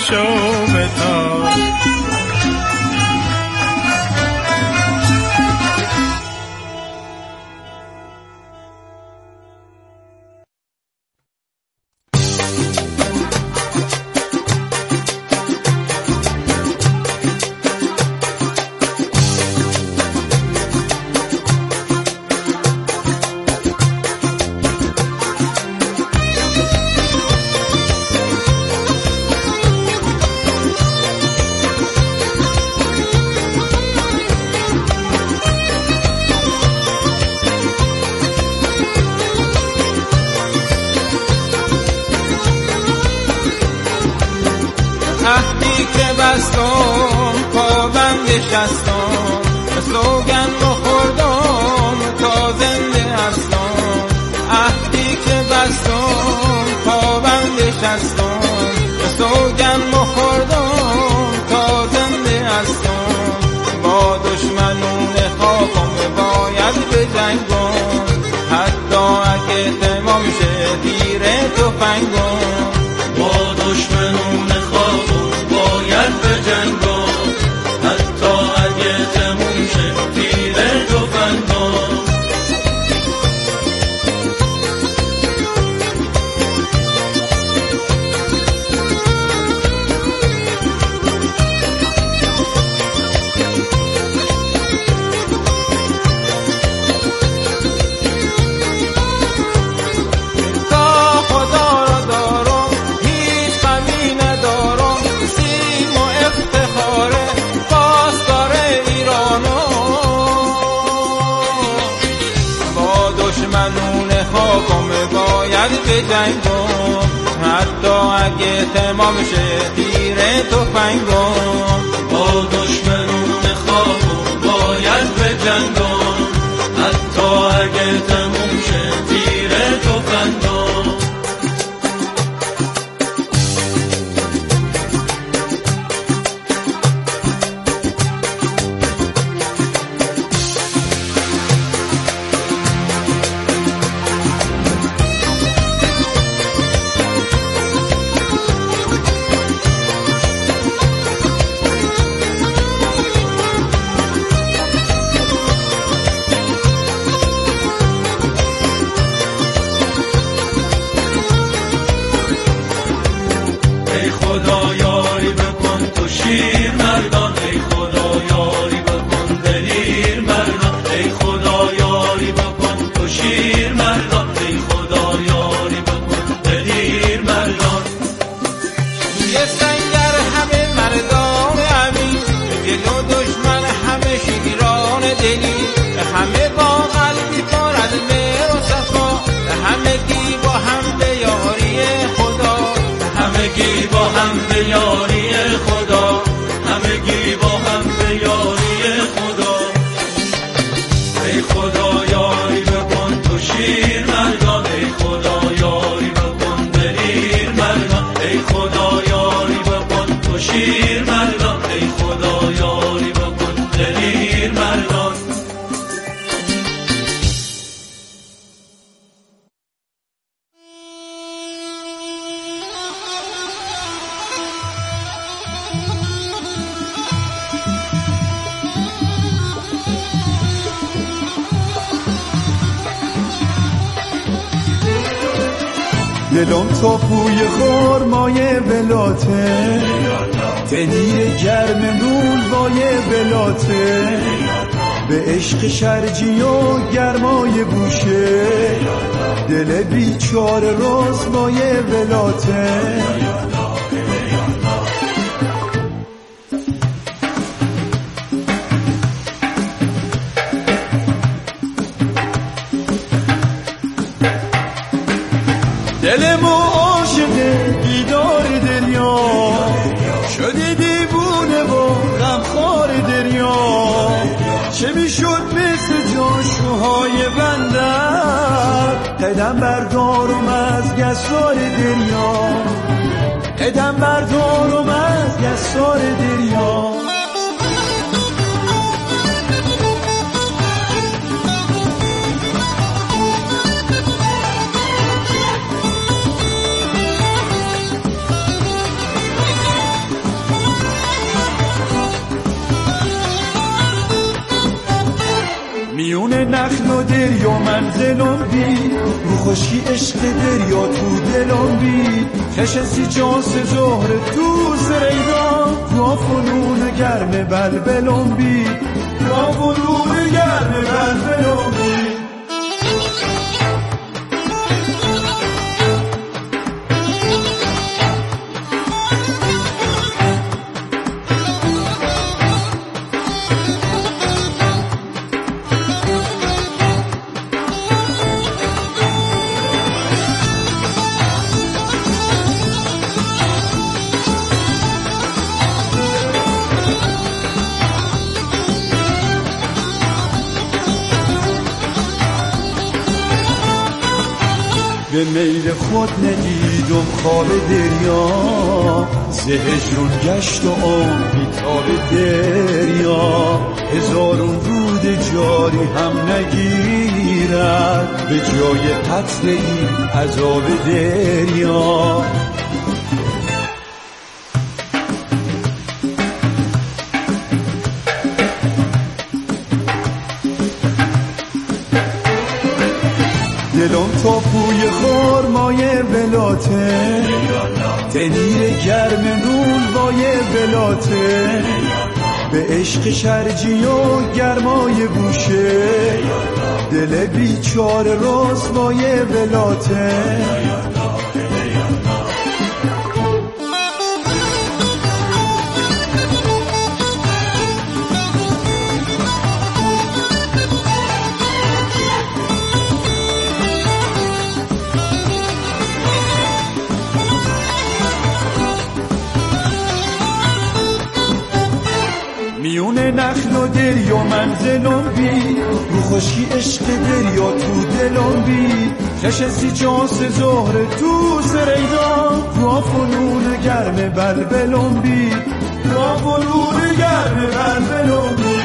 شو بتاب. عهدی که بستم پابند شستم، سوگند بخوردم تا زنده هستم. عهدی که بستم پابند شستم، سوگند بخوردم تا زنده هستم. با دشمنون خاکم باید بجنگم، حتی اگه تمام شه تیر تفنگم. با دشمنون خاکم باید بجنگم، حتی اگه تموم شه تیر تفنگم. دشمنون خاکم باید بجنگم، حتی اگه تمام شه تیر تفنگم. با دشمنون خاکم باید بجنگم، حتی اگه تموم شه تیر تفنگم. ای خدا یاری بکن تو شیر مردان، ای خدا یاری بکن دلیر مردان. ای خدا یاری بکن تو شیر مردان، ای خدا یاری بکن دلیر مردان. یه سنگر همه مردان امین، جلو دشمن همه شیران دلی، همه با قلبی پر از مهر و صفا، همگی با هم به یاری خدا. همگی با هم به یاری خدا، همگی با هم به یاری خدا. ای خدا یاری بکن تو شیر مردان، ای خدا یاری بکن دلیر مردان. ای خدا یاری بکن تو شیر مردان، ای خدا یاری بکن دلیر مردان. دلم تا بوی خرمای بلاته، دلیر گرم نونوای بلاته، به عشق شرجی و گرمای بوشه، دل بیچاره رسوای بلاته. دلمو عاشق بیدار دریا شده، دیوونه و غمخوار دریا. چه میشد مثل جاشوهای بندر، قدم بردارم از گسار دریا، قدم بردارم از گسار دریا. نخل و دریا منزلم بی رو خوشی عشق دریا تو دلم بی خشسی جاس زهر تو سریدان با فنون گرم بلبلم بی با فنون گرم بلبلم بی به میل خود ندیدم خواب دریا زهجرون گشت و بیتاب دریا هزارون رود جاری هم نگیرد به جای قطره این عذاب دریا دلم تا پوی خورمای بلاته دلیر گرم نونوای بلاته به عشق شرجی و گرمای بوشه دل بیچار رسوای بلاته میون نخل و دریا منزلم بی رو خوشی عشق دریا تو دلم بی خشسی جاس زهر تو سریدان با فنون گرم بلبلم بی با فنون گرم بلبلم بی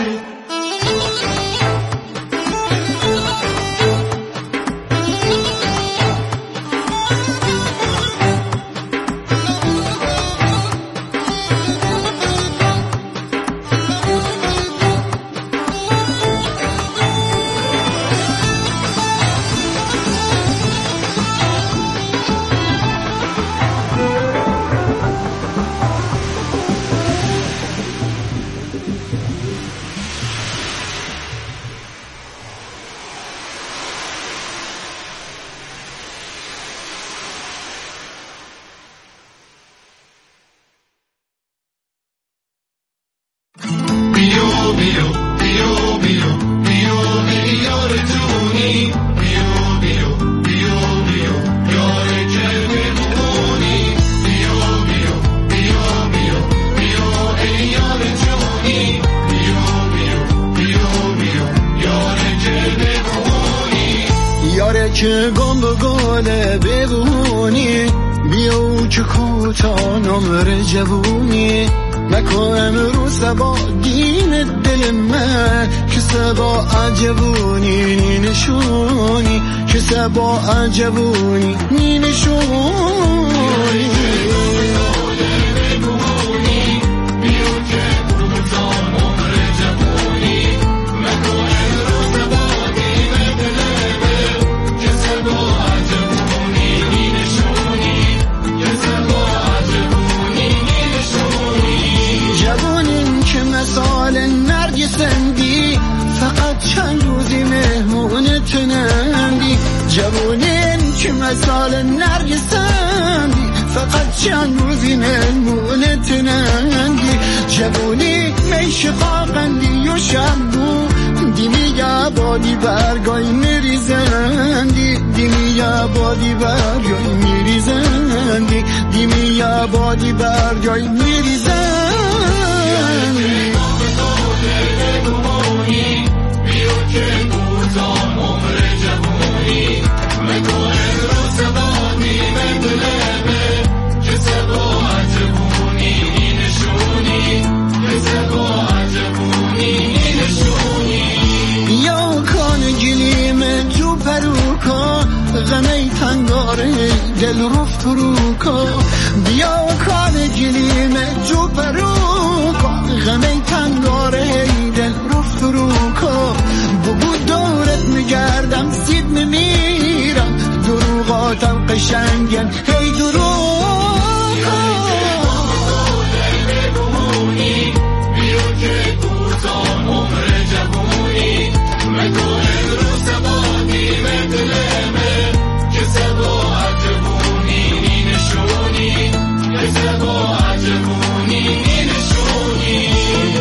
که گم به گله ببونی بیاو که کوتا نمر جوونی نکو امروز سبا دین دل من که سبا عجبونی نی نشونی که سبا عجبونی نی نشونی نرگسندی فقط چند روزی مهمونت نندی جوونین که مثال نرگسندی فقط چند روزی مهمونت نندی جوونی میشه قاقندی و شنبو دیمی یا بادی برگای میریزندی دیمی یا بادی برگای میریزندی دیمی یا بادی برگای میریزندی غمی تنگاره دل رفت رو کا بیا کار گلیم جو پروکا غمی تنگاره دل رفت رو کا بگو دور قشنگن هی دروغ بگونی بیا که کوتاه عمر جوونی مگو امروز سبادی مدلمه که سبا عجبونی نشونی که سبا عجبونی نشونی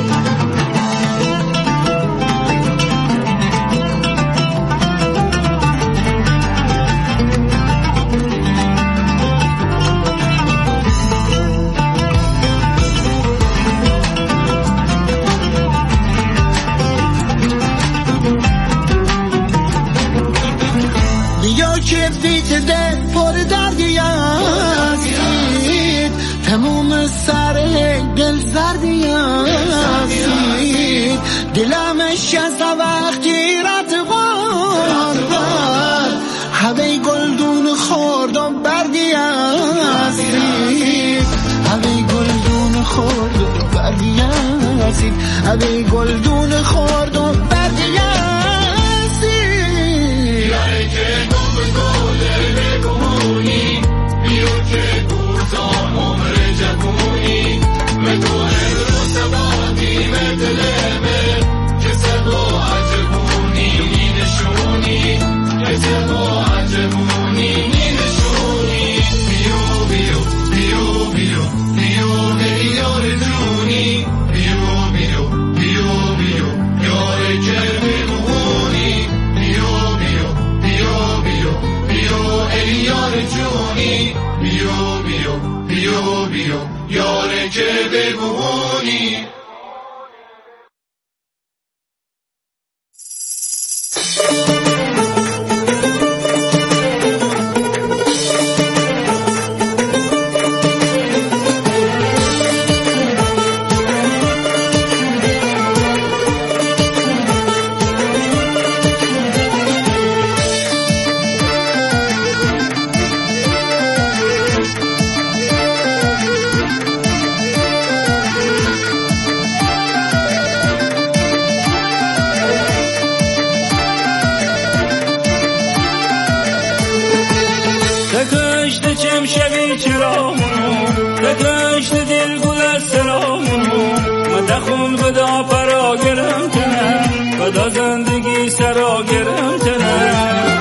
که فیت ده پر دردی هستید تموم سر دل زردی هستید دلمش از وقتی رد غربت همه گلدون خورد و بردی هستید همه گلدون خورد و بردی هستید همه گلدون خورد و بردی هستید یعنی که بگونی بیا که کوتاه عمر جوونی مگو امروز سبادی مدلمه که سبا عجبونی نشونی که سبا عجبونی نشونی بیو بیو بیو بیو بیو بیار جونی بیو بیو بیو بیو یار که بگونی بیو بیو بیو بیو بیو ای یار جونی بیو بیو بیو بیو یار که بگونی شبی چرامونو بگشت دل گل از سرامونو مدخون بدا پرا گرم کنم بدا زندگی سرا گرم کنم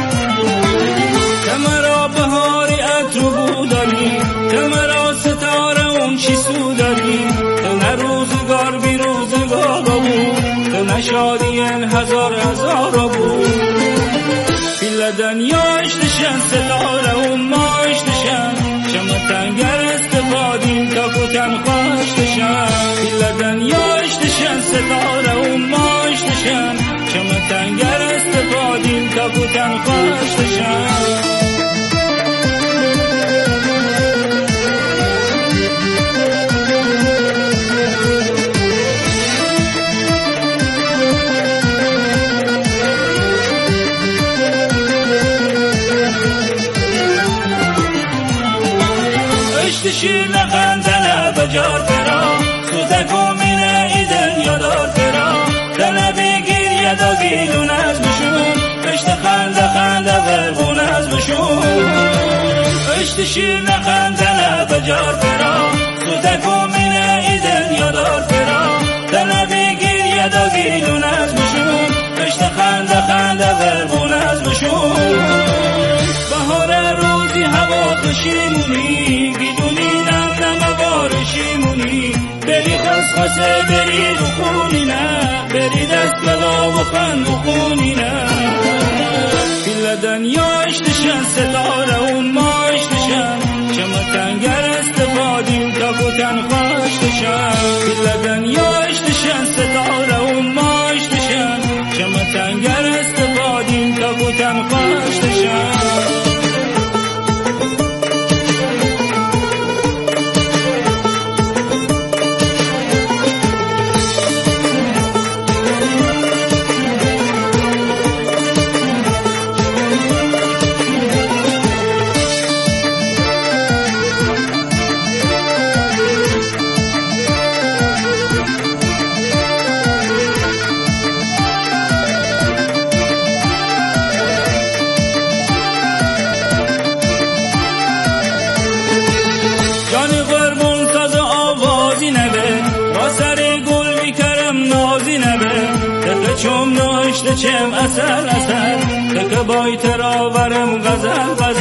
کمرا بهاری عطر بوداری کمرا ستاره اون چی سوداری تو نه روزگار بی روزگار بود تو نه شادی هزار هزار بود پیل دنیاش دشن ستاره اون ماش دشن شما تنگر استفادیم تا کتن خواش دشن پیل دنیاش دشن ستاره اون ماش دشن شما تنگر استفادیم تا کتن خواش دشن شیر نخندنه بجار برا سوزکو مینه ایدن یادار برا دنه بگیر یدا گیلون از بشون اشت خنده خنده ورگون از بشون اشت شیر نخندنه بجار برا سوزکو مینه ایدن یادار برا دنه بگیر یدا گیلون از بشون اشت خنده خنده ورگون از بشون بهار روزی هوا خوشیمونی شیمونی بری خسخسه بری رو خونی نه بری دست بلا و خند و خونی نه پیل دنیاش دشن ستاره اون ماش دشن شما تنگر استفادیم تا کتن خواش دشن پیل دنیاش دشن ستاره اون ماش دشن شما تنگر استفادیم تا کتن خواش دشن نوشته چم اصل که بای تراورم غزل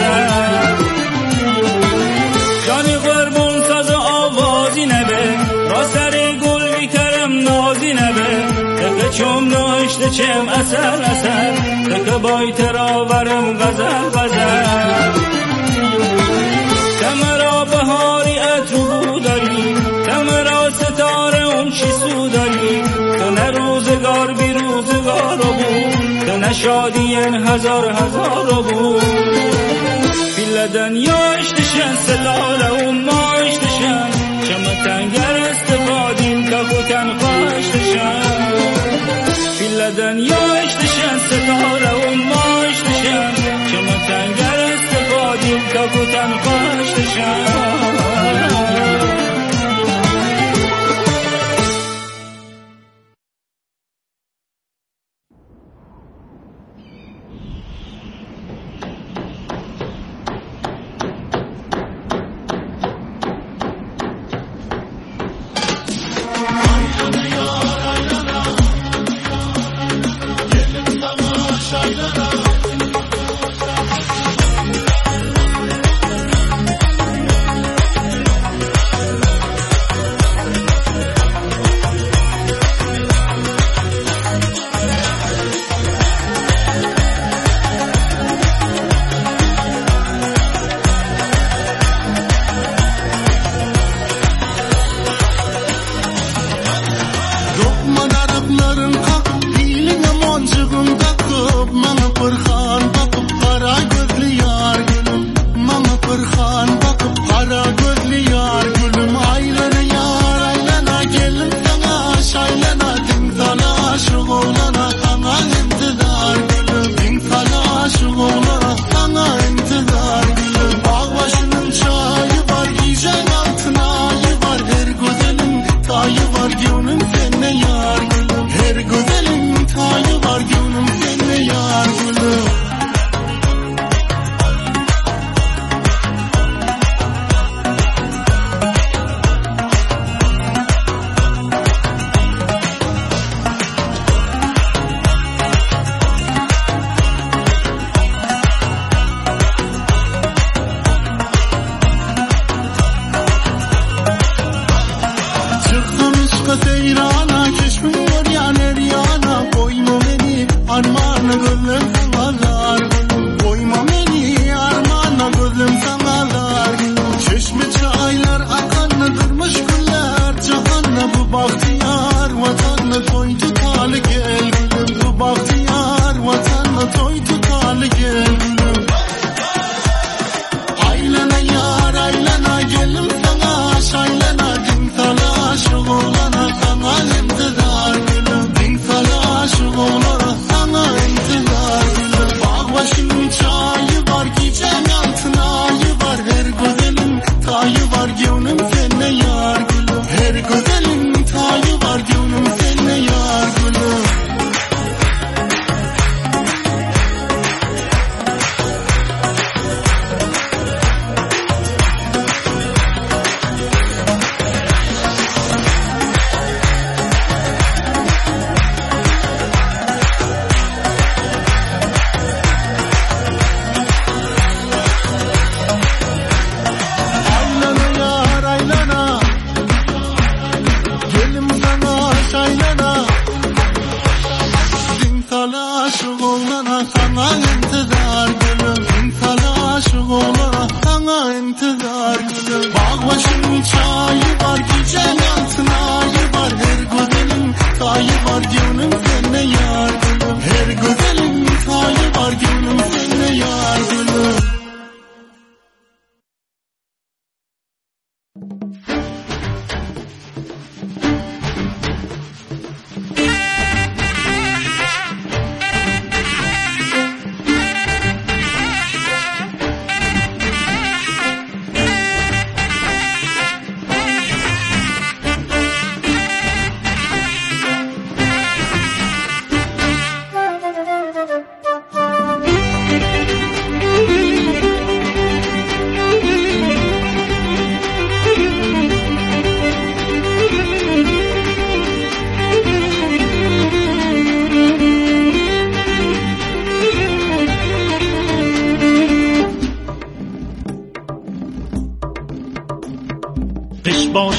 جانی قربون ساز آوازی نبه را سر گل بیکرم نازی نبه که چم نوشته چم اصل که بای تراورم غزل تمرا بهاری اترو داری تمرا ستاره اون چی سو داری تو نه روزگار بی روزگار بود تو نه شادی هزار بود فیل دنیا اشتشن ستاره اون ما اشتشن شما تنگر استفادیم که بودن خواشتشن فیل دنیا اشتشن ستاره اون ما اشتشن شما تنگر استفادیم که بودن خواشتشن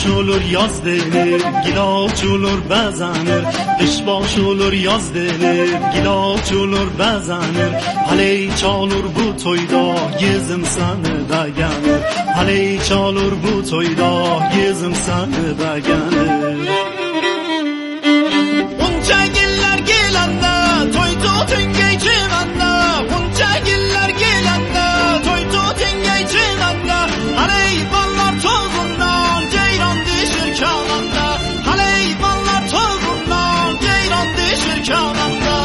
baş olur yaz denir, gilaç olur bezenir. Kış baş olur yaz denir, gilaç olur bezenir. Hale çalır bu toyda, gezim seni de gelir. Hale çalır bu toyda, gezim seni de gelir. Bunca giller gelende, toy tutun geçimende. Bunca giller gelende, toy tutun geçimende. Hayvanlar toğundan, ceyran düşür kamanda. Hayvanlar toğundan, ceyran düşür kamanda.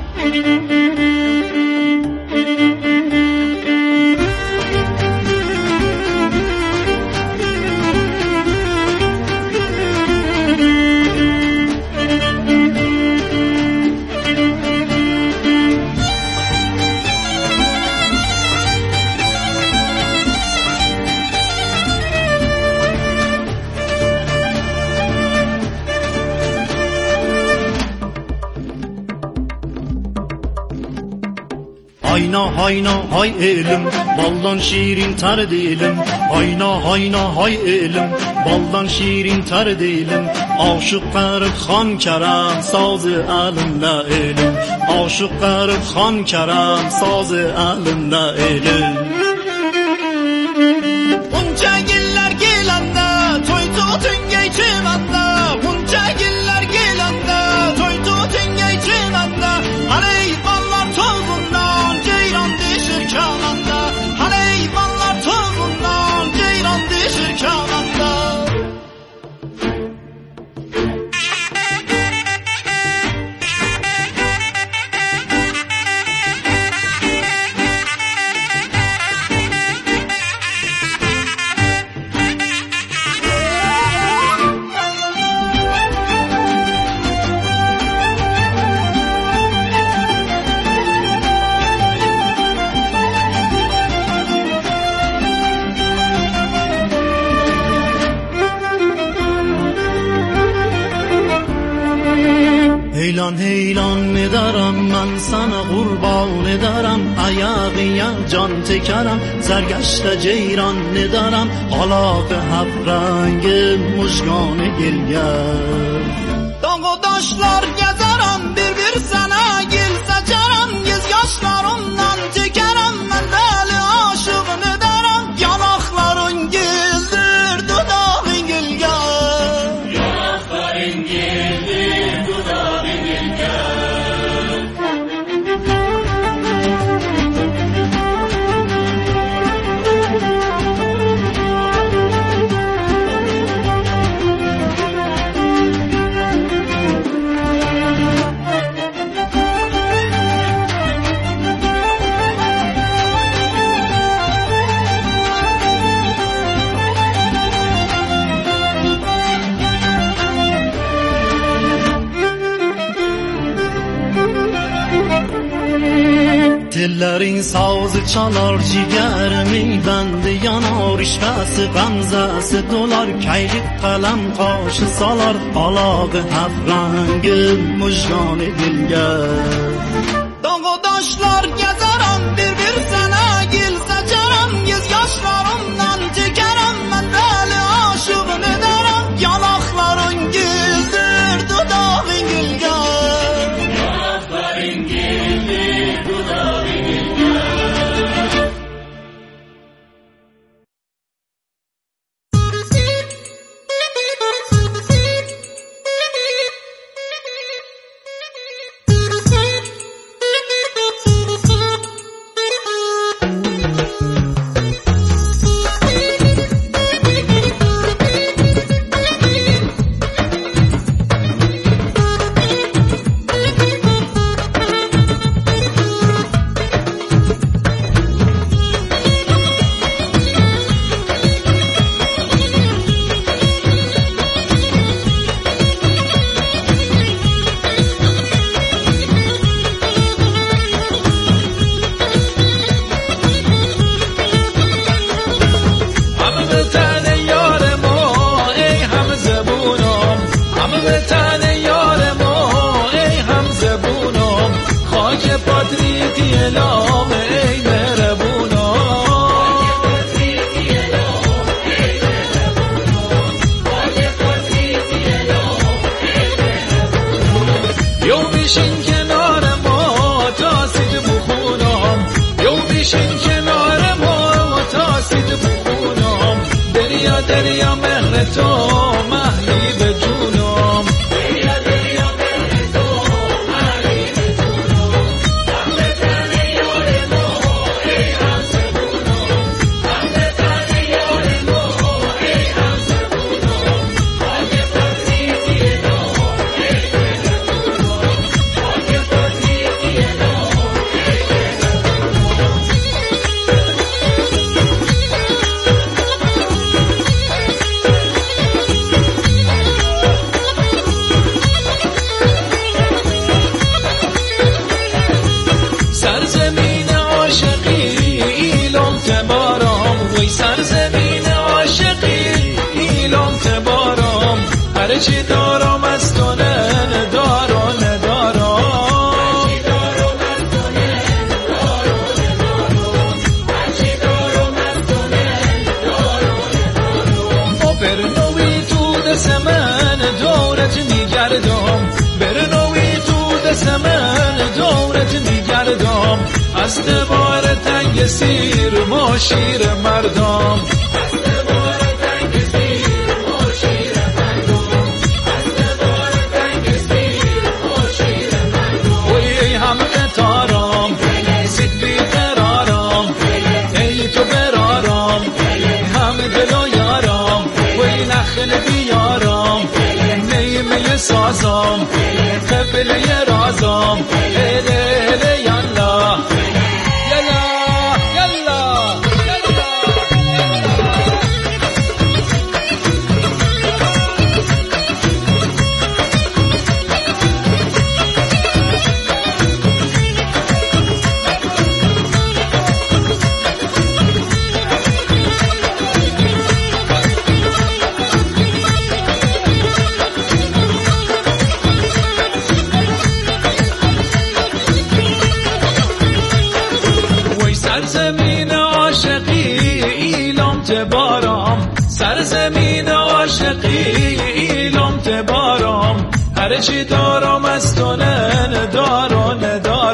Hayna hayna hay elim, baldan şirin tar dilim. Hayna hayna hay elim, baldan şirin tar dilim. Aşık garip Xan Kerem, sazı elimde elim. Aşık garip Xan Kerem, sazı elimde elim. Bunca giller gelende, toy tutun geçimende. Bunca giller gelende, toy tutun geçimende. Hayvanlar toğundan, ceyran düşür kamanda. Hayvanlar toğundan, ceyran düşür kamanda. Heylan heylan ederim ben sana kurban ederim. Ayağıya can tekerem, sergeçte ceyran ederim. Alağı hep rengim muşkanı gelger. Dağ taşlar gezerem, bir sana gel seçerem. Gözyaşlarımdan tükerem, ben deli aşığın ederem. Yanakların gildir, dudağın gülger. Yanakların gildir, dudağın gülger. Dillerin sazı çalar ciğerimi, bende yanar işvesi gamzesi dolar. Keylik kalem kaşı salar, alağı hep rengim muşkanı dilger. Dağ taşlar gezerem, bir sana gel seçerem. Gözyaşlarımdan tükerem, ben deli aşığın ederem. Yanakların gildir, dudağın gülger. Yanakların gildir, dudağın gülger. بیا بشین کنار ما تا سید بخونم بیا بشین کنار ما تا سید بخونم دریا دریا مهر تو محلی به جونم دریا دریا مهر تو محلی به جونم وقت تن یار ما ای همسه بونم وقت تن یار ما ای همسه بونم خاک فرزیدی نام ای بهتونم خاک فرزیدی نام ای بهتونم سرزمین عاشقی ایلام تبارم وی سرزمین عاشقی ایلام تبارم هر چی دارم از تو ندارم ندارم هر چی دارم از تو ندارم ندارم هر چی دارم از تو ندارم ندارم و برنوی تو دست من دورت میگردم برنوی تو دست من دورت میگردم از دوار تنگ سیر ما شیر مردم از دوار تنگ سیر ما شیر مردم از دوار تنگ سیر ما شیر مردم وی هم قطارم سید بیقرارم ای تو برارم هم دل و یارم وی نخل بیارم نیمه سازم قبله رازم هله یالا یالا یالا سرزمین عاشقی ایلام تبارم سرزمین عاشقی ایلام تبارم هر چی دارم از تو ندارم ندارم